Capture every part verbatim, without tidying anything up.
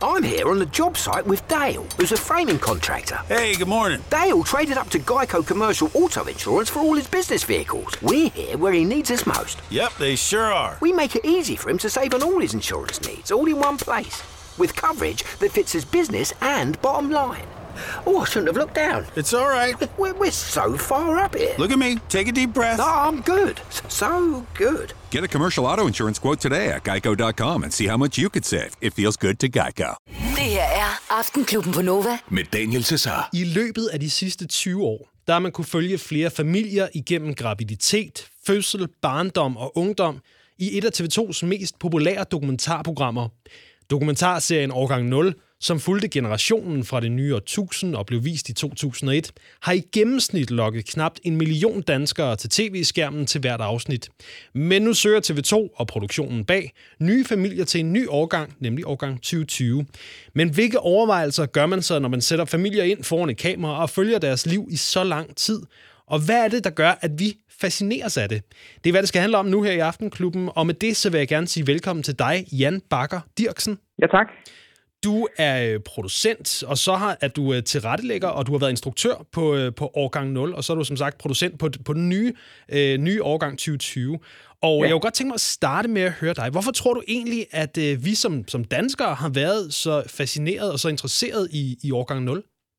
I'm here on the job site with Dale, who's a framing contractor. Hey, good morning. Dale traded up to Geico Commercial Auto Insurance for all his business vehicles. We're here where he needs us most. Yep, they sure are. We make it easy for him to save on all his insurance needs, all in one place, with coverage that fits his business and bottom line. Oh, I shouldn't have looked down. It's all right. We're, we're so far up here. Look at me. Take a deep breath. Oh, I'm good. So good. Get a commercial auto insurance quote today at geico dot com and see how much you could save. It feels good to Geico. Det her er Aftenklubben på Nova. Med Daniel Cesar. I løbet af de sidste tyve år, der har man kunne følge flere familier igennem graviditet, fødsel, barndom og ungdom i et af T V to's mest populære dokumentarprogrammer. Dokumentarserien Årgang nul, som fulgte generationen fra det nye årtusind og blev vist i to tusind og et, har i gennemsnit lokket knap en million danskere til tv-skærmen til hvert afsnit. Men nu søger T V to og produktionen bag nye familier til en ny årgang, nemlig årgang tyve tyve. Men hvilke overvejelser gør man så, når man sætter familier ind foran et kamera og følger deres liv i så lang tid? Og hvad er det, der gør, at vi fascineres af det? Det er, hvad det skal handle om nu her i Aftenklubben, og med det så vil jeg gerne sige velkommen til dig, Jan Bakker Dirksen. Ja, tak. Du er producent, og så har, er du tilrettelægger, og du har været instruktør på, på årgang nul, og så er du som sagt producent på, på den nye, øh, nye årgang tyve tyve. Og ja. Jeg kunne godt tænke mig at starte med at høre dig. Hvorfor tror du egentlig, at øh, vi som, som danskere har været så fascineret og så interesseret i, i årgang nul?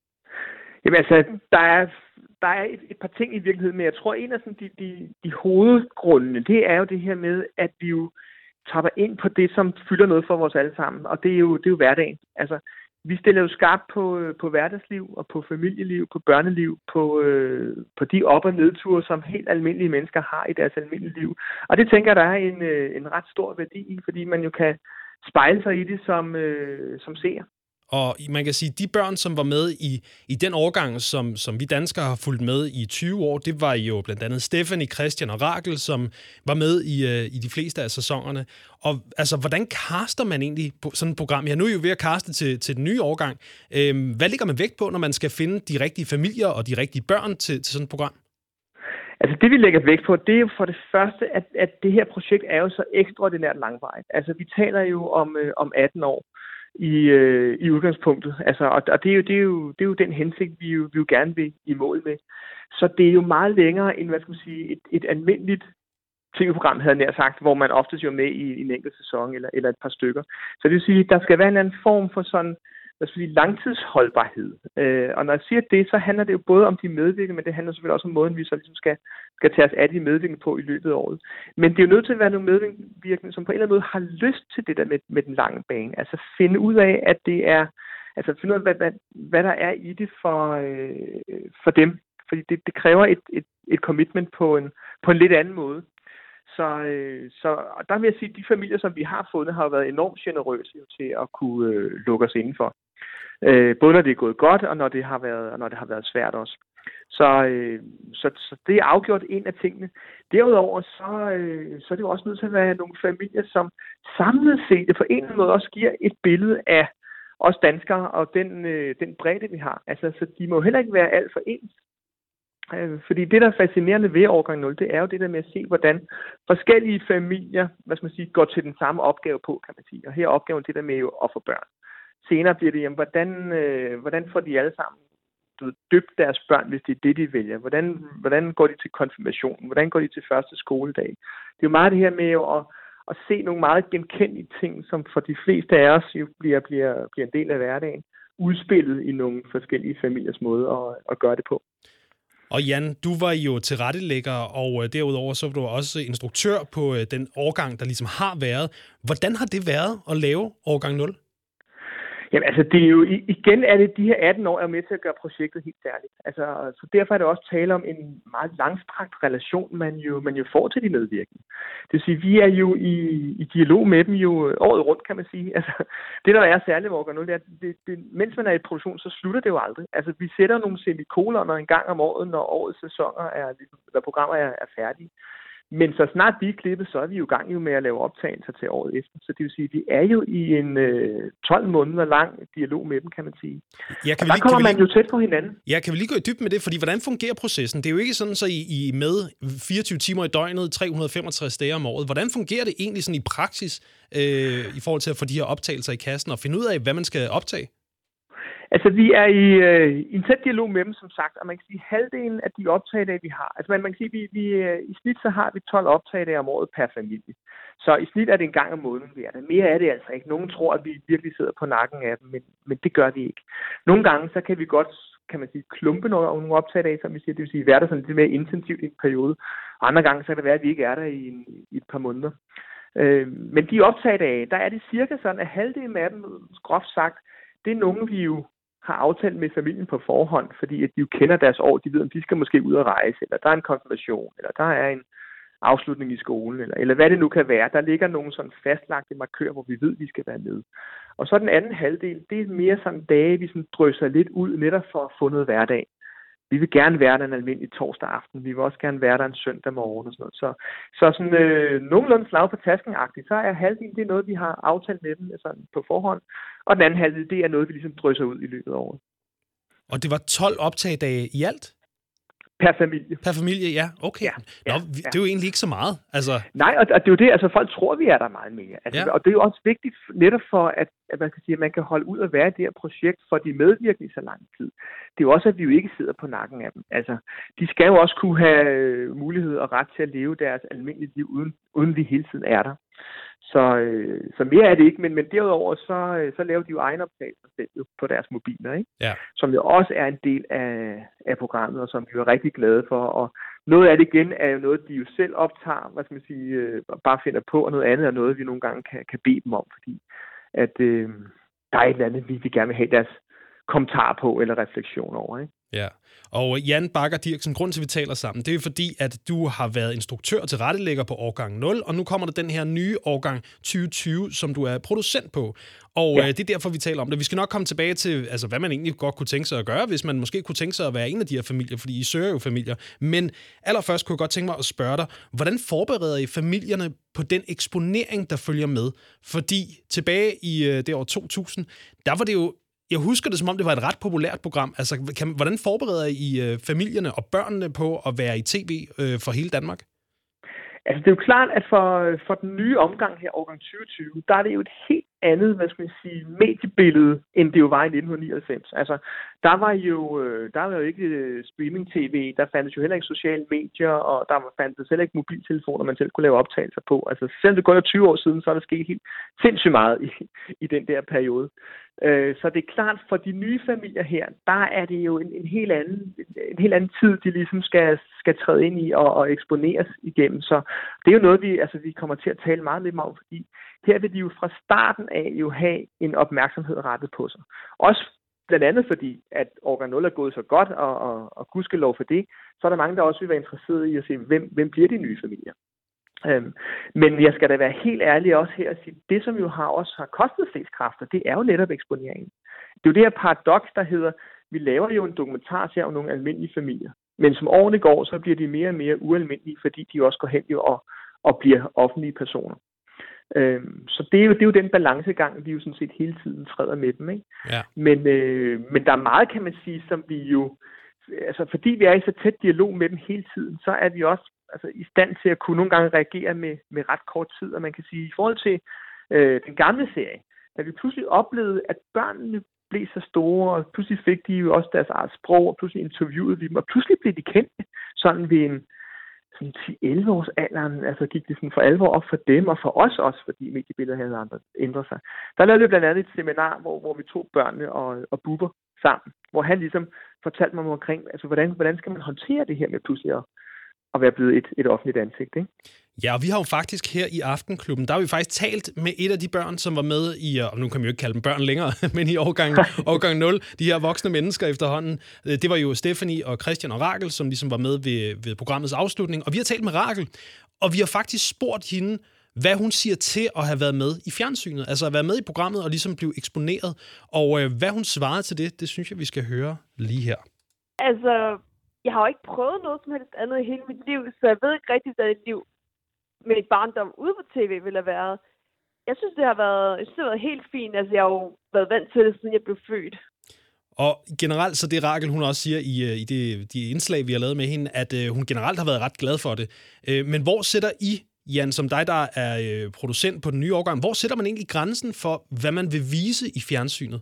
Jamen altså, der er, der er et, et par ting i virkeligheden, men jeg tror, en af sådan, de, de, de hovedgrundene, det er jo det her med, at vi jo tapper ind på det, som fylder noget for os alle sammen, og det er jo, det er jo hverdagen. Altså, vi stiller jo skarpt på, på hverdagsliv og på familieliv, på børneliv, på, øh, på de op- og nedture, som helt almindelige mennesker har i deres almindelige liv. Og det tænker jeg, der er en, en ret stor værdi i, fordi man jo kan spejle sig i det som, øh, som seer. Og man kan sige, at de børn, som var med i, i den årgang, som, som vi danskere har fulgt med i tyve år, det var jo blandt andet Stephanie, Christian og Rakel, som var med i, uh, i de fleste af sæsonerne. Og altså, hvordan caster man egentlig på sådan et program? Jeg er nu jo ved at caste til, til den nye årgang. Øhm, hvad lægger man vægt på, når man skal finde de rigtige familier og de rigtige børn til, til sådan et program? Altså det, vi lægger vægt på, det er jo for det første, at, at det her projekt er jo så ekstraordinært langvarigt. Altså vi taler jo om, øh, om atten år. I, øh, i udgangspunktet. Altså, og og det, er jo, det, er jo, det er jo den hensigt, vi jo, vi jo gerne vil i mål med. Så det er jo meget længere end, hvad skal man sige, et, et almindeligt tv-program, havde jeg nær sagt, hvor man oftest jo er med i, i en enkelt sæson eller, eller et par stykker. Så det vil sige, at der skal være en anden form for sådan, hvad skal man sige, langtidsholdbarhed. Øh, og når jeg siger det, så handler det jo både om de medvirkende, men det handler selvfølgelig også om måden, vi så ligesom skal, skal tage os af de medvirkende på i løbet af året. Men det er jo nødt til at være nogle medvirkende, som på en eller anden måde har lyst til det der med, med den lange bane. Altså finde ud af, at det er, altså finde ud af, hvad, hvad, hvad der er i det for, øh, for dem. Fordi det, det kræver et, et, et commitment på en, på en lidt anden måde. Så, øh, så der vil jeg sige, at de familier, som vi har fundet, har været enormt generøse til at kunne øh, lukke os indenfor. Øh, både når det er gået godt, og når det har været, og når det har været svært også. Så, øh, så, så det er afgjort en af tingene. Derudover så, øh, så er det jo også nødt til at være nogle familier, som samlet set på en eller anden måde også giver et billede af os danskere og den, øh, den bredde, vi har. Altså, så de må heller ikke være alt for ens. Øh, fordi det, der er fascinerende ved årgang nul, det er jo det der med at se, hvordan forskellige familier, hvad skal man sige, går til den samme opgave på, kan man sige. Og her er opgaven det der med jo at få børn. Senere bliver det, jamen, hvordan, øh, hvordan får de alle sammen du, døbt deres børn, hvis det er det, de vælger? Hvordan, hvordan går de til konfirmation? Hvordan går de til første skoledag? Det er jo meget det her med jo at, at se nogle meget genkendelige ting, som for de fleste af os jo bliver, bliver, bliver en del af hverdagen, udspillet i nogle forskellige familiers måde at, at gøre det på. Og Jan, du var jo tilrettelægger, og derudover så var du også instruktør på den årgang, der ligesom har været. Hvordan har det været at lave årgang nul? Jamen altså, det er jo, igen er det, de her atten år er med til at gøre projektet helt særligt. Altså, så derfor er det også tale om en meget langstrakt relation, man jo, man jo får til de medvirkende. Det vil sige, vi er jo i, i dialog med dem jo året rundt, kan man sige. Altså, det der er særligt ved årgang nul, det er, det, det, mens man er i produktion, så slutter det jo aldrig. Altså, vi sætter nogle semikoloner en gang om året, når årets sæsoner er, når programmer er, er færdige. Men så snart vi er klippet, så er vi jo i gang jo med at lave optagelser til året efter. Så det vil sige, at vi er jo i en øh, tolv måneder lang dialog med dem, kan man sige. Ja, kan og der lige, kommer man lige, jo tæt på hinanden. Ja, kan vi lige gå i dybden med det? Fordi hvordan fungerer processen? Det er jo ikke sådan, så I, I er med fireogtyve timer i døgnet, tre hundrede og femogtres dage om året. Hvordan fungerer det egentlig sådan i praksis øh, i forhold til at få de her optagelser i kassen og finde ud af, hvad man skal optage? Altså, vi er i, øh, i en tæt dialog med dem, som sagt, og man kan sige, halvdelen af de optagedage, vi har. Altså, man, man kan sige, vi, vi i snit så har vi tolv optagedage om året per familie. Så i snit er det en gang om måneden, vi er der. Mere er det altså ikke. Nogen tror, at vi virkelig sidder på nakken af dem, men, men det gør vi ikke. Nogle gange, så kan vi godt, kan man sige, klumpe nogle, nogle optagedage, som vi siger, det vil sige, være der sådan lidt mere intensivt i en periode. Og andre gange, så kan det være, at vi ikke er der i, en, i et par måneder. Øh, men de optagedage, der er det cirka sådan, at halvdelen af dem, groft sagt, det er nogen, vi jo har aftalt med familien på forhånd, fordi at de jo kender deres år, de ved, om de skal måske ud og rejse, eller der er en konfirmation, eller der er en afslutning i skolen, eller, eller hvad det nu kan være. Der ligger nogle sådan fastlagte markører, hvor vi ved, at vi skal være med. Og så den anden halvdel, det er mere sådan dage, vi sådan drysser lidt ud, netop for at få noget hverdag. Vi vil gerne være der en almindelig torsdag aften. Vi vil også gerne være der en søndag morgen og sådan noget. Så, så sådan øh, nogenlunde slag på tasken-agtigt, så er halvdelen, det er noget, vi har aftalt med dem sådan på forhånd. Og den anden halvdel, det er noget, vi ligesom drysser ud i løbet af året. Og det var tolv optagedage i alt? Per familie. Per familie, ja. Okay. Ja, Nå, ja, det ja. er jo egentlig ikke så meget. Altså... Nej, og, og det er jo det, altså folk tror, vi er der meget mere. Altså, Ja. Og det er jo også vigtigt netop for, at, at man kan sige, at man kan holde ud og være i det her projekt, for de medvirkende i så lang tid. Det er jo også, at vi jo ikke sidder på nakken af dem. Altså, de skal jo også kunne have mulighed og ret til at leve deres almindelige liv, uden, uden vi hele tiden er der. Så, øh, så mere er det ikke, men, men derudover så, så laver de jo egenoptagelser selv jo på deres mobiler, ikke? Ja. Som jo også er en del af, af programmet, og som vi er rigtig glade for. Og noget af det igen er jo noget, de jo selv optager, hvad skal man sige, øh, bare finder på, og noget andet er noget, vi nogle gange kan, kan bede dem om, fordi at øh, der er et eller andet, vi, vi gerne vil have deres kommentar på eller refleksion over, ikke? Ja, og Jan Bakker Dirksen, grund til, at vi taler sammen, det er fordi, at du har været instruktør og tilrettelægger på årgang nul, og nu kommer der den her nye årgang tyve tyve, som du er producent på. Og ja. øh, det er derfor, vi taler om det. Vi skal nok komme tilbage til, altså, hvad man egentlig godt kunne tænke sig at gøre, hvis man måske kunne tænke sig at være en af de her familier, fordi I søger jo familier. Men allerførst kunne jeg godt tænke mig at spørge dig, hvordan forbereder I familierne på den eksponering, der følger med? Fordi tilbage i øh, det år to tusind, der var det jo Jeg husker det, som om det var et ret populært program. Altså, kan, hvordan forbereder I øh, familierne og børnene på at være i tv øh, for hele Danmark? Altså, det er jo klart, at for, for den nye omgang her, årgang tyve tyve, der er det jo et helt andet, hvad skal man sige, mediebillede, end det jo var i nitten nioghalvfems. Altså, der var jo, der var jo ikke streaming-tv, der fandtes jo heller ikke sociale medier, og der fandtes heller ikke mobiltelefoner, man selv kunne lave optagelser på. Altså, selvom det går jo tyve år siden, så er der sket helt sindssygt meget i, i den der periode. Så det er klart, for de nye familier her, der er det jo en, en, helt, anden, en helt anden tid, de ligesom skal, skal træde ind i og, og eksponeres igennem. Så det er jo noget, vi, altså, vi kommer til at tale meget lidt om, fordi her vil de jo fra starten af jo have en opmærksomhed rettet på sig. Også blandt andet fordi, at årgang nul er gået så godt, og, og, og gudskelov for det, så er der mange, der også vil være interesserede i at se, hvem, hvem bliver de nye familier. Øhm, men jeg skal da være helt ærlig også her og sige, det som jo har også har kostet flest kræfter, det er jo netop eksponeringen. Det er jo det her paradoks, der hedder, vi laver jo en dokumentar om nogle almindelige familier, men som årene går, så bliver de mere og mere ualmindelige, fordi de også går hen jo og, og bliver offentlige personer. Øhm, så det er, jo, det er jo den balancegang, vi jo sådan set hele tiden træder med dem, ikke? Ja. Men, øh, men der er meget, kan man sige, som vi jo, altså fordi vi er i så tæt dialog med dem hele tiden, så er vi også altså, i stand til at kunne nogle gange reagere med, med ret kort tid, og man kan sige, i forhold til øh, den gamle serie, da vi pludselig oplevede, at børnene blev så store, og pludselig fik de jo også deres eget sprog, og pludselig interviewede vi dem, og pludselig blev de kendte sådan ved en sådan ti til elleve års alderen, altså gik det sådan for alvor op for dem, og for os også, fordi mediebilledet havde andre ændret sig. Der lavede vi blandt andet et seminar, hvor, hvor vi tog børnene og, og Bubber sammen, hvor han ligesom fortalte mig omkring, altså hvordan, hvordan skal man håndtere det her med pludselig at, at være blevet et, et offentligt ansigt, ikke? Ja, og vi har jo faktisk her i Aftenklubben, der har vi faktisk talt med et af de børn, som var med i, og nu kan vi jo ikke kalde dem børn længere, men i årgang, årgang nul, de her voksne mennesker efterhånden. Det var jo Stephanie og Christian og Rakel, som ligesom var med ved, ved programmets afslutning, og vi har talt med Rakel, og vi har faktisk spurgt hende, hvad hun siger til at have været med i fjernsynet, altså at være med i programmet og ligesom blive eksponeret, og øh, hvad hun svarede til det, det synes jeg, vi skal høre lige her. Altså, jeg har jo ikke prøvet noget som helst andet i hele mit liv, så jeg ved ikke rigtig, hvad et liv med et barndom ude på tv ville have været. Jeg synes, det har været, jeg synes, det har været helt fint. Altså, jeg har jo været vant til det, siden jeg blev født. Og generelt, så det Rakel, hun også siger i, i det, de indslag, vi har lavet med hende, at øh, hun generelt har været ret glad for det. Øh, men hvor sætter I, Jan, som dig, der er øh, producent på den nye årgang, hvor sætter man egentlig grænsen for, hvad man vil vise i fjernsynet?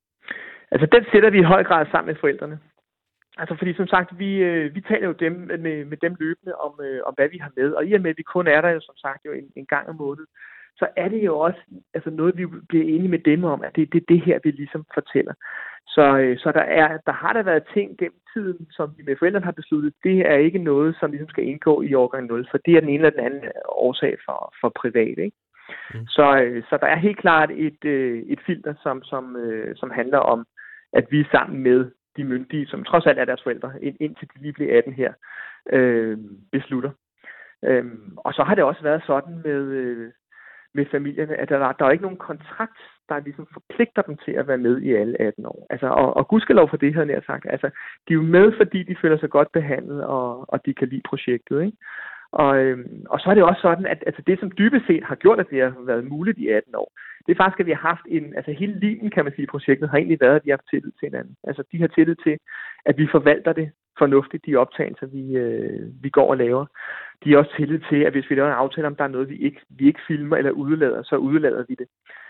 Altså, den sætter vi i høj grad sammen med forældrene. Altså, fordi som sagt, vi, øh, vi taler jo dem, med, med dem løbende om, øh, om, hvad vi har med. Og i og med, at vi kun er der jo, som sagt, jo en, en gang om måneden, så er det jo også altså noget, vi bliver enige med dem om, at det er det, det her, vi ligesom fortæller. Så, øh, så der, er, der har der været ting gennem tiden, som vi med forældrene har besluttet, det er ikke noget, som ligesom skal indgå i årgang nul, for det er den ene eller den anden årsag for, for privat, ikke? Mm. Så, øh, så der er helt klart et, øh, et filter, som, som, øh, som handler om, at vi er sammen med de myndige, som trods alt er deres forældre, indtil de lige bliver atten her, øh, beslutter. Øh, og så har det også været sådan med... Øh, med familierne, at der, der er ikke nogen kontrakt, der ligesom forpligter dem til at være med i alle atten år. Altså, og, og gudskelov for det, havde jeg sagt. Altså, de er jo med, fordi de føler sig godt behandlet, og, og de kan lide projektet, ikke? Og, øhm, og så er det også sådan, at altså, det, som dybest set har gjort, at det har været muligt i atten år, det er faktisk, at vi har haft en, altså hele liven, kan man sige, i projektet, har egentlig været, at de har haft tillid til hinanden. Altså, de har tillid til, at vi forvalter det fornuftigt, de optagelser, vi, øh, vi går og laver. De har også tillid til, at hvis vi laver en aftale, om der er noget, vi ikke, vi ikke filmer eller udelader, så udelader vi det.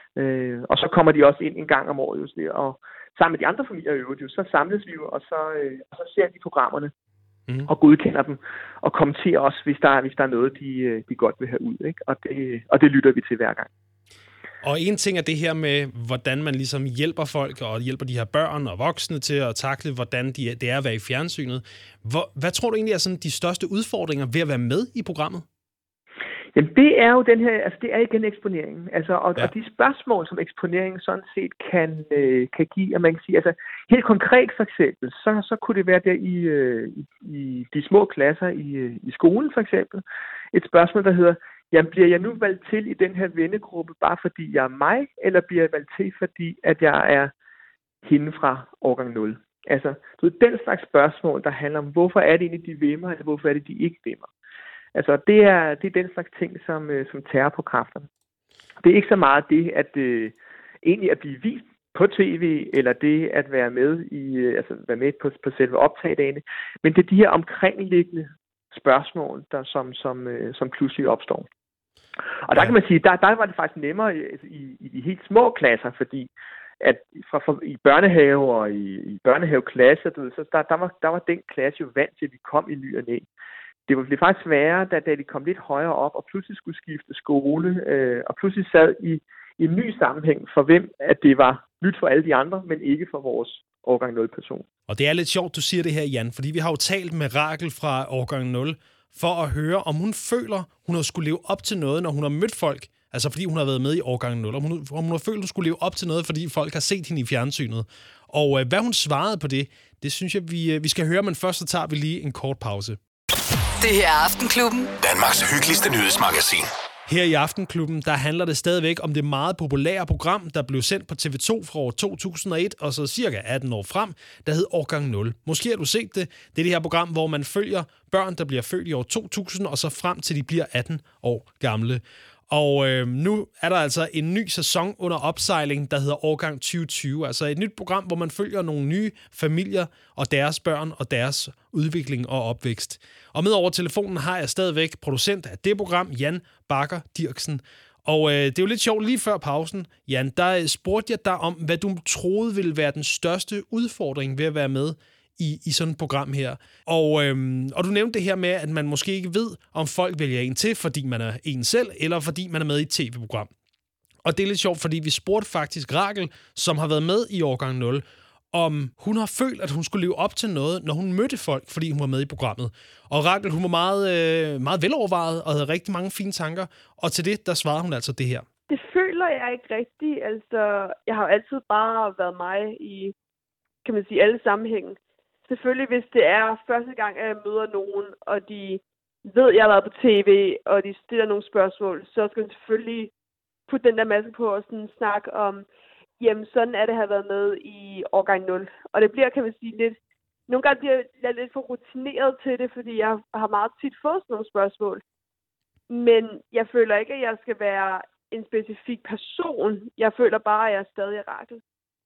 Øh, og så kommer de også ind en gang om året, just, og sammen med de andre familier i øvrigt, så samles vi jo, og så, øh, og så ser de programmerne, mm. og godkender dem, og kommenterer også, hvis der, hvis der er noget, de, de godt vil have ud. Ikke? Og, det, og det lytter vi til hver gang. Og en ting er det her med, hvordan man ligesom hjælper folk og hjælper de her børn og voksne til at takle, hvordan de, det er at være i fjernsynet. Hvor, hvad tror du egentlig er sådan de største udfordringer ved at være med i programmet? Jamen det er jo den her, altså det er igen eksponeringen. Altså, og, ja. og de spørgsmål, som eksponeringen sådan set kan, øh, kan give, og man kan sige, altså helt konkret for eksempel, så, så kunne det være der i, øh, i, i de små klasser i, i skolen for eksempel, et spørgsmål, der hedder, jamen, bliver jeg nu valgt til i den her vennegruppe, bare fordi jeg er mig, eller bliver jeg valgt til, fordi at jeg er hende fra årgang nul? Altså, du ved, den slags spørgsmål, der handler om, hvorfor er det egentlig, de vil mig, eller hvorfor er det, de ikke vil mig? Altså, det er, det er den slags ting, som, som tærer på kræfterne. Det er ikke så meget det, at øh, egentlig at blive vist på tv, eller det at være med i, altså være med på, på selve optagdagene, men det er de her omkringliggende spørgsmål, der som, som, øh, som pludselig opstår. Og der kan man sige, der, der var det faktisk nemmere i, i, i de helt små klasser, fordi at fra, fra, i børnehave og i, i børnehaveklasser, du ved, så der, der, var, der var den klasse jo vant til, at vi kom i ny og næ. Det var faktisk sværere, da, da de kom lidt højere op, og pludselig skulle skifte skole, øh, og pludselig sad i, i en ny sammenhæng, for hvem at det var nyt for alle de andre, men ikke for vores årgang nul-person. Og det er lidt sjovt, du siger det her, Jan, fordi vi har jo talt med Rakel fra årgang nul, for at høre, om hun føler, hun har skulle leve op til noget, når hun har mødt folk, altså fordi hun har været med i årgang nul, om hun, om hun har følt, hun skulle leve op til noget, fordi folk har set hende i fjernsynet. Og øh, hvad hun svarede på det, det synes jeg, vi, vi skal høre, men først så tager vi lige en kort pause. Det her er Aftenklubben. Danmarks hyggeligste nyhedsmagasin. Her i Aftenklubben, der handler det stadigvæk om det meget populære program, der blev sendt på T V to fra år to tusind og et, og så cirka atten år frem, der hed Årgang nul. Måske har du set det. Det er det her program, hvor man følger børn, der bliver født i år to tusind, og så frem til de bliver atten år gamle. Og øh, nu er der altså en ny sæson under opsejling, der hedder Årgang tyve tyve. Altså et nyt program, hvor man følger nogle nye familier og deres børn og deres udvikling og opvækst. Og med over telefonen har jeg stadigvæk producent af det program, Jan Bakker Dirksen. Og øh, det er jo lidt sjovt, lige før pausen, Jan, der spurgte jeg dig om, hvad du troede ville være den største udfordring ved at være med i, i sådan et program her. Og, øhm, og du nævnte det her med, at man måske ikke ved, om folk vælger en til, fordi man er en selv, eller fordi man er med i et tv-program. Og det er lidt sjovt, fordi vi spurgte faktisk Rakel, som har været med i årgang nul, om hun har følt, at hun skulle leve op til noget, når hun mødte folk, fordi hun var med i programmet. Og Rakel, hun var meget, øh, meget velovervejet og havde rigtig mange fine tanker, og til det, der svarede hun altså det her. Det føler jeg ikke rigtigt. Altså, jeg har jo altid bare været mig i, kan man sige, alle sammenhænge. Selvfølgelig, hvis det er første gang, at jeg møder nogen, og de ved, at jeg har været på tv, og de stiller nogle spørgsmål, så skal jeg selvfølgelig putte den der maske på og sådan snakke om, jamen sådan er det at have været med i årgang nul. Og det bliver, kan man sige, lidt... Nogle gange bliver jeg lidt for rutineret til det, fordi jeg har meget tit fået sådan nogle spørgsmål. Men jeg føler ikke, at jeg skal være en specifik person. Jeg føler bare, at jeg er stadig Rakel.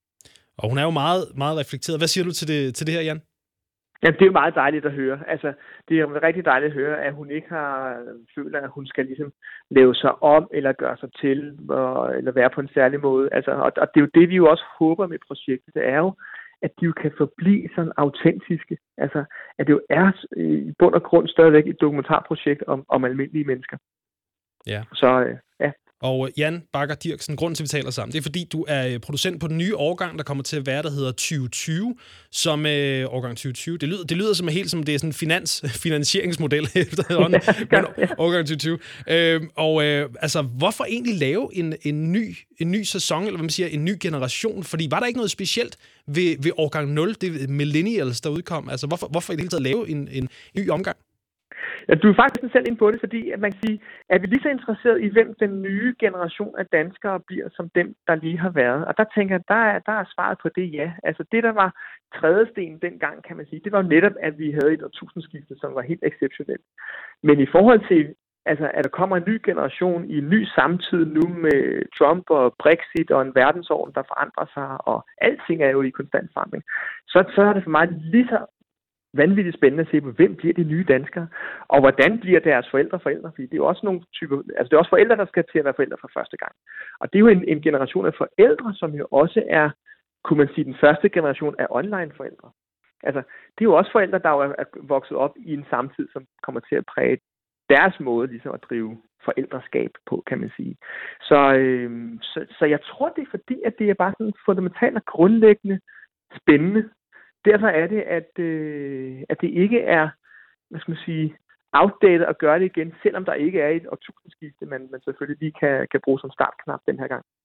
Og hun er jo meget, meget reflekteret. Hvad siger du til det, til det her, Jan? Ja, det er jo meget dejligt at høre. Altså, det er jo rigtig dejligt at høre, at hun ikke har føler, at hun skal ligesom lave sig om, eller gøre sig til, og, eller være på en særlig måde. Altså, og, og det er jo det, vi jo også håber med projektet. Det er jo, at de jo kan forblive sådan autentiske. Altså, at det jo er i bund og grund stadigvæk et dokumentarprojekt om, om almindelige mennesker. Ja. Så, øh, ja. Og Jan Bakker Dirksen, grunden til, at vi taler sammen, det er, fordi du er producent på den nye årgang, der kommer til at være, der hedder tyve tyve, som øh, årgang tyve tyve. Det lyder, det lyder som helt som det er sådan en finans, finansieringsmodel efterhånden, ja, men årgang tyve tyve. Øh, og øh, altså, hvorfor egentlig lave en, en, ny, en ny sæson, eller hvad man siger, en ny generation? Fordi var der ikke noget specielt ved, ved årgang nul, det millennials, der udkom? Altså, hvorfor, hvorfor i det hele taget lave en, en ny omgang? Ja, du er faktisk selv inde på det, fordi at man kan sige, at vi lige så interesseret i, hvem den nye generation af danskere bliver, som dem, der lige har været. Og der tænker jeg, der er, der er svaret på det ja. Altså det, der var trædesten dengang, kan man sige, det var netop, at vi havde et årtusindskifte, som var helt exceptionelt. Men i forhold til, altså, at der kommer en ny generation i en ny samtid nu med Trump og Brexit og en verdensorden, der forandrer sig, og alting er jo i konstant forandring, så, så er det for mig lige så vanvittigt spændende at se på, hvem bliver de nye danskere, og hvordan bliver deres forældre forældre, fordi det er jo også nogle typer, altså det er også forældre, der skal til at være forældre for første gang. Og det er jo en, en generation af forældre, som jo også er, kunne man sige, den første generation af online-forældre. Altså, det er jo også forældre, der er, er vokset op i en samtid, som kommer til at præge deres måde ligesom at drive forældreskab på, kan man sige. Så, øh, så, så jeg tror, det er fordi, at det er bare sådan fundamentalt og grundlæggende spændende. Derfor er det, at, øh, at det ikke er, hvad skal man sige, outdated at gøre det igen, selvom der ikke er et årtusindskifte, man, man selvfølgelig lige kan, kan bruge som startknap den her gang.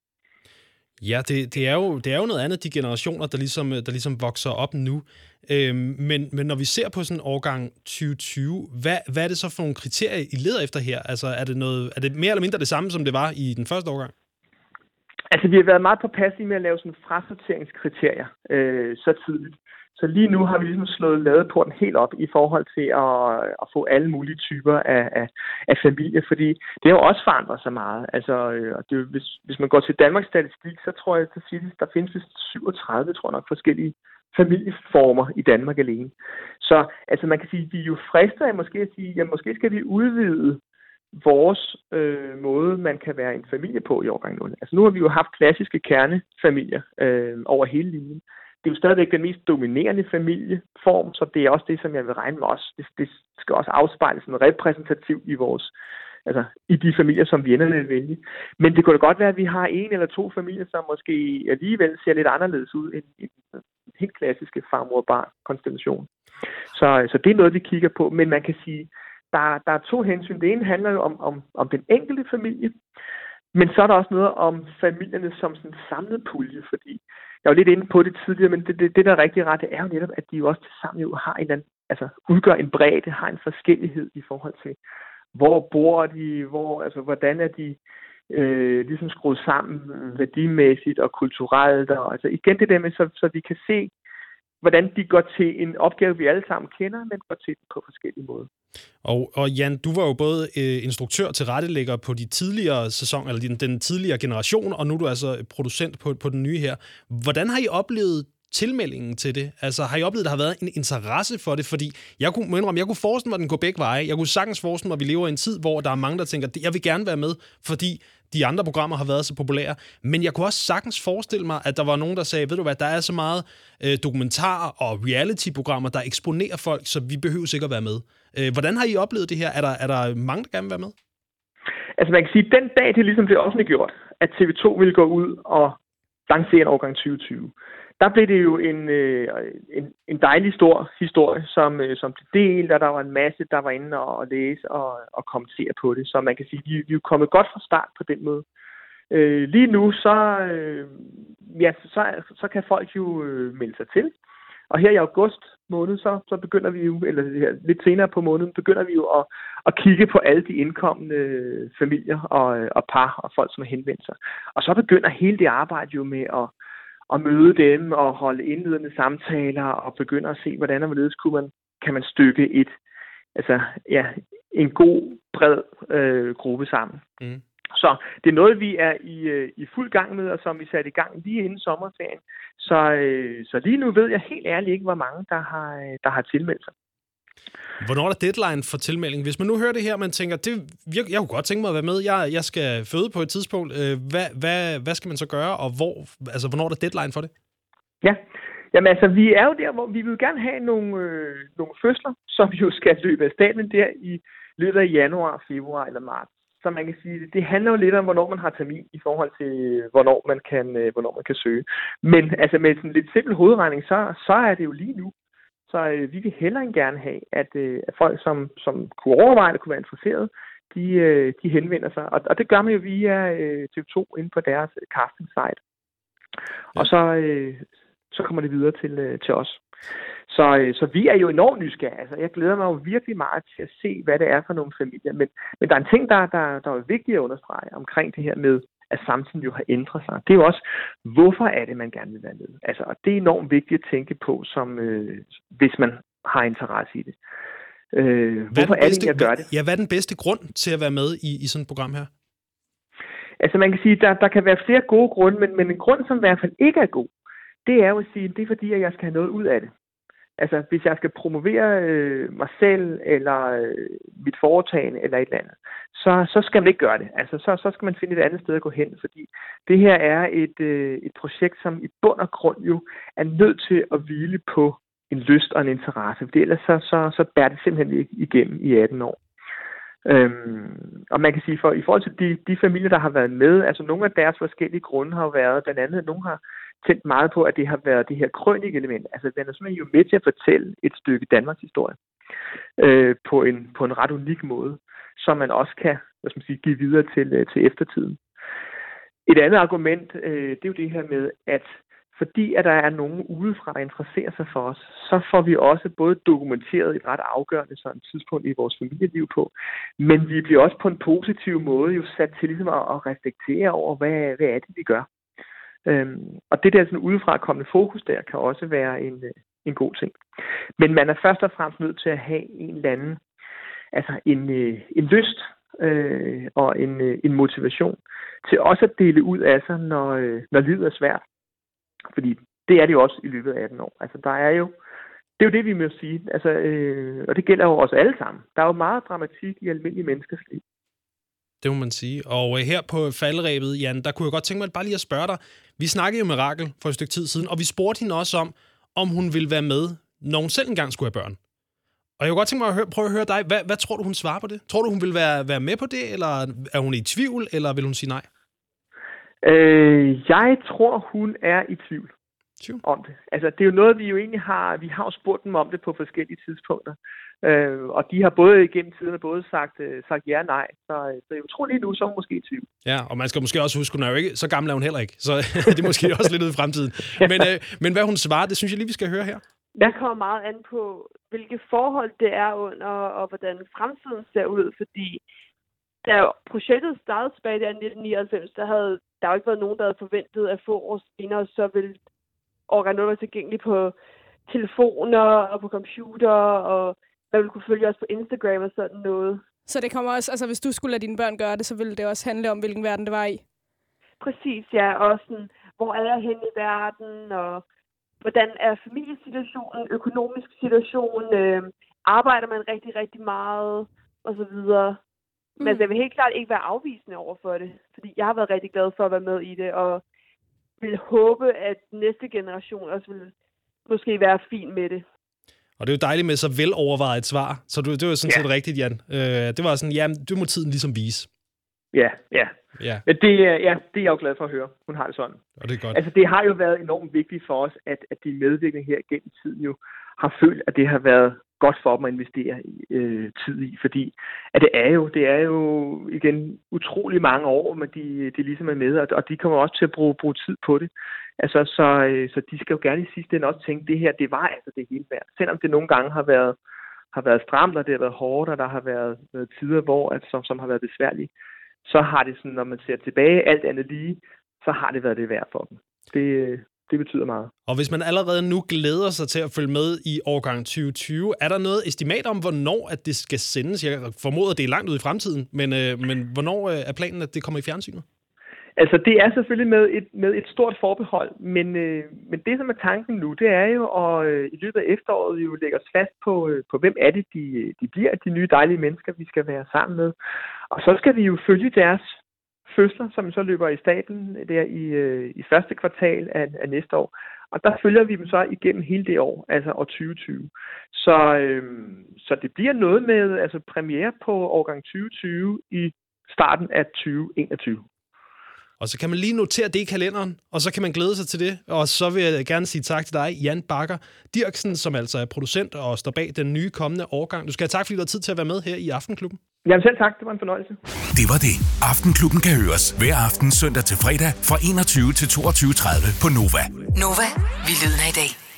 Ja, det, det, er jo, det er jo noget andet, de generationer, der ligesom, der ligesom vokser op nu. Øhm, men, men når vi ser på sådan en årgang tyve tyve, hvad, hvad er det så for nogle kriterier, I leder efter her? Altså, er det, noget, er det mere eller mindre det samme, som det var i den første årgang? Altså, vi har været meget påpasselige med at lave sådan frasorteringskriterier øh, så tidligt. Så lige nu har vi ligesom slået ladeporten helt op i forhold til at, at få alle mulige typer af, af, af familier, fordi det har jo også forandret sig meget. Altså, og det, hvis, hvis man går til Danmarks Statistik, så tror jeg, at der findes vist syvogtredive, tror jeg nok, forskellige familieformer i Danmark alene. Så altså, man kan sige, at vi er jo frister af måske at sige, at måske skal vi udvide vores øh, måde, man kan være en familie på i årgang nul. Altså nu har vi jo haft klassiske kernefamilier øh, over hele linjen. Det er jo stadigvæk den mest dominerende familieform, så det er også det, som jeg vil regne med også. Det, det skal også afspejles sådan repræsentativt i vores, altså i de familier, som vi ender med at vælge. Men det kunne da godt være, at vi har en eller to familier, som måske alligevel ser lidt anderledes ud end en helt klassiske far-mor-barn-konstellation. Så, så det er noget, vi kigger på. Men man kan sige, der, der er to hensyn. Det ene handler jo om, om, om den enkelte familie, men så er der også noget om familierne som sådan en samlet pulje, fordi jeg var lidt inde på det tidligere, men det, det, det der er rigtig ret, det er jo netop, at de jo også tilsammen jo har en eller anden, altså udgør en bredde, har en forskellighed i forhold til, hvor bor de, hvor, altså hvordan er de øh, ligesom skruet sammen værdimæssigt og kulturelt, og altså igen det der med, så, så vi kan se, hvordan de går til en opgave, vi alle sammen kender, men går til den på forskellige måder. Og, og Jan, du var jo både øh, instruktør til rettelægger på de tidligere sæson, eller den, den tidligere generation, og nu er du altså producent på, på den nye her. Hvordan har I oplevet tilmeldingen til det? Altså, har I oplevet, at der har været en interesse for det? Fordi jeg kunne, må indrømme, jeg kunne forestille mig, at den går begge veje. Jeg kunne sagtens forestille mig, at vi lever i en tid, hvor der er mange, der tænker, at jeg vil gerne være med, fordi de andre programmer har været så populære. Men jeg kunne også sagtens forestille mig, at der var nogen, der sagde, ved du hvad, der er så meget øh, dokumentar og reality-programmer, der eksponerer folk, så vi behøver sikkert være med. Øh, hvordan har I oplevet det her? Er der, er der mange, der gerne vil være med? Altså man kan sige, at den dag, det ligesom blev offentliggjort, at T V to ville gå ud og lancere en årgang tyve tyve, der blev det jo en, øh, en, en dejlig stor historie, som, øh, som blev delt, og der var en masse, der var inde og, og læse og, og kommentere på det. Så man kan sige, at vi, vi er jo kommet godt fra start på den måde. Øh, lige nu, så, øh, ja, så, så kan folk jo øh, melde sig til. Og her i august måned, så, så begynder vi jo, eller her, lidt senere på måneden, begynder vi jo at, at kigge på alle de indkommende familier og, og par og folk, som har henvendt sig. Og så begynder hele det arbejde jo med at at møde dem og holde indledende samtaler og begynde at se, hvordan og hvorledes kunne man, kan man stykke et, altså, ja, en god, bred øh, gruppe sammen. Mm. Så det er noget, vi er i, øh, i fuld gang med, og som vi satte i gang lige inden sommerferien. Så, øh, så lige nu ved jeg helt ærligt ikke, hvor mange, der har, der har tilmeldt sig. Hvornår er der deadline for tilmelding? Hvis man nu hører det her, man tænker, det, jeg, jeg kunne godt tænke mig at være med, jeg, jeg skal føde på et tidspunkt. Hvad, hvad, hvad skal man så gøre, og hvor, altså, hvornår er der deadline for det? Ja, jamen altså, vi er jo der, hvor vi vil gerne have nogle, øh, nogle fødsler, som jo skal løbe af staten der i løbet af januar, februar eller marts. Så man kan sige, det handler jo lidt om, hvornår man har termin i forhold til, hvornår man kan, hvornår man kan søge. Men altså med sådan lidt simpel hovedregning, så, så er det jo lige nu. Så øh, vi vil hellere end gerne have, at, øh, at folk, som, som kunne overveje det, kunne være interesseret, de, øh, de henvender sig. Og, og det gør man jo via øh, T V to inde på deres casting-site. Ja. Og så, øh, så kommer det videre til, øh, til os. Så, øh, så vi er jo enormt nysgerrige. Altså, jeg glæder mig jo virkelig meget til at se, hvad det er for nogle familier. Men, men der er en ting, der, der, der er vigtigt at understrege omkring det her med, at samtiden jo har ændret sig. Det er jo også, hvorfor er det, man gerne vil være med? Altså, og det er enormt vigtigt at tænke på, som, øh, hvis man har interesse i det. Øh, hvorfor er, bedste, er det, jeg gør det? Ja, hvad er den bedste grund til at være med i, i sådan et program her? Altså, man kan sige, der, der kan være flere gode grunde, men, men en grund, som i hvert fald ikke er god, det er jo at sige, det er fordi, at jeg skal have noget ud af det. Altså, hvis jeg skal promovere øh, mig selv, eller øh, mit foretagende, eller et eller andet, så, så skal man ikke gøre det. Altså, så, så skal man finde et andet sted at gå hen, fordi det her er et, øh, et projekt, som i bund og grund jo er nødt til at hvile på en lyst og en interesse, for ellers så, så, så bærer det simpelthen ikke igennem i atten år. Øhm, og man kan sige, for i forhold til de, de familier, der har været med, altså nogle af deres forskellige grunde har jo været, blandt andet, at nogle har tænkt meget på, at det har været det her krønike-element. Altså, den er simpelthen jo med til at fortælle et stykke Danmarks historie øh, på, en, på en ret unik måde, som man også kan, hvad skal man sige, give videre til, øh, til eftertiden. Et andet argument, øh, det er jo det her med, at fordi at der er nogen udefra, der interesserer sig for os, så får vi også både dokumenteret et ret afgørende sådan tidspunkt i vores familieliv på, men vi bliver også på en positiv måde jo sat til ligesom at, at reflektere over, hvad, hvad er det, vi gør. Øhm, og det der sådan udefra kommende fokus der, kan også være en, en god ting. Men man er først og fremmest nødt til at have en eller anden, altså en, en lyst øh, og en, en motivation til også at dele ud af sig, når, når livet er svært. Fordi det er det jo også i løbet af atten år. Altså der er jo, det er jo det, vi må sige. Altså, øh, og det gælder jo også alle sammen. Der er jo meget dramatik i almindelige menneskers liv. Det må man sige. Og her på falderebet, Jan, der kunne jeg godt tænke mig bare lige at spørge dig. Vi snakkede jo med Rakel for et stykke tid siden, og vi spurgte hende også om, om hun ville være med, når hun selv engang skulle have børn. Og jeg kunne godt tænke mig at høre, prøve at høre dig. Hvad, hvad tror du, hun svarer på det? Tror du, hun vil være, være med på det, eller er hun i tvivl, eller vil hun sige nej? Øh, jeg tror, hun er i tvivl Tvivl. om det. Altså, det er jo noget, vi jo egentlig har, vi har jo spurgt dem om det på forskellige tidspunkter. Øh, og de har både igennem tiden både sagt, øh, sagt ja og nej. Så, så jeg tror lige nu, så er hun måske i tvivl. Ja, og man skal måske også huske, hun er jo ikke, så gammel er hun heller ikke. Så det er måske også lidt ude i fremtiden. Men, øh, men hvad hun svarer, det synes jeg lige, vi skal høre her. Det kommer meget an på, hvilke forhold det er under, og hvordan fremtiden ser ud, fordi da projektet startede tilbage der i nitten nioghalvfems, der havde der jo ikke været nogen, der havde forventet at få år senere, så ville Organ være tilgængelig på telefoner og på computer, og man ville kunne følge os på Instagram og sådan noget. Så det kommer også, altså hvis du skulle lade dine børn gøre det, så ville det også handle om, hvilken verden det var i? Præcis, ja. Og sådan, hvor er jeg henne i verden, og hvordan er familiesituationen, økonomisk situation, øh, arbejder man rigtig, rigtig meget, og så videre. Men altså, jeg vil helt klart ikke være afvisende over for det, fordi jeg har været rigtig glad for at være med i det, og vil håbe, at næste generation også vil måske være fin med det. Og det er jo dejligt med så velovervejet et svar, så du, det var sådan ja. set rigtigt, Jan. Øh, det var sådan, ja, det må tiden ligesom vise. Ja, ja. ja. Men det, ja, det er jeg jo glad for at høre. Hun har det sådan. Og det er godt. Altså, det har jo været enormt vigtigt for os, at, at de medvirkende her gennem tiden jo har følt, at det har været godt for dem at investere øh, tid i, fordi at det er jo, det er jo igen utrolig mange år, men de, de ligesom er med, og, og de kommer også til at bruge, bruge tid på det. Altså, så, øh, så de skal jo gerne i sidste ende også tænke, det her, det var altså det hele værd. Selvom det nogle gange har været, har været stramt, og det har været hårdt, og der har været, været tider, hvor, at, som, som har været besværlige, så har det sådan, når man ser tilbage, alt andet lige, så har det været det værd for dem. Det, det betyder meget. Og hvis man allerede nu glæder sig til at følge med i årgang tyve tyve, er der noget estimat om, hvornår at det skal sendes? Jeg formoder, at det er langt ude i fremtiden, men, øh, men hvornår er planen, at det kommer i fjernsynet? Altså, det er selvfølgelig med et, med et stort forbehold, men, øh, men det, som er tanken nu, det er jo at øh, i løbet af efteråret jo lægge os fast på, øh, på hvem er det, de, de bliver, de nye dejlige mennesker, vi skal være sammen med. Og så skal vi jo følge deres fødsler, som så løber i stablen der i, øh, i første kvartal af, af næste år. Og der følger vi dem så igennem hele det år, altså år tyve tyve. Så, øh, så det bliver noget med altså premiere på årgang tyve tyve i starten af tyve enogtyve. Og så kan man lige notere det i kalenderen, og så kan man glæde sig til det. Og så vil jeg gerne sige tak til dig, Jan Bakker Dirksen, som altså er producent og står bag den nye kommende årgang. Du skal have tak, fordi du har tid til at være med her i Aftenklubben. Jamen selv tak, det var en fornøjelse. Det var det. Aftenklubben kan høres hver aften søndag til fredag fra enogtyve til toogtyve tredive på Nova. Nova, vi lyder i dag.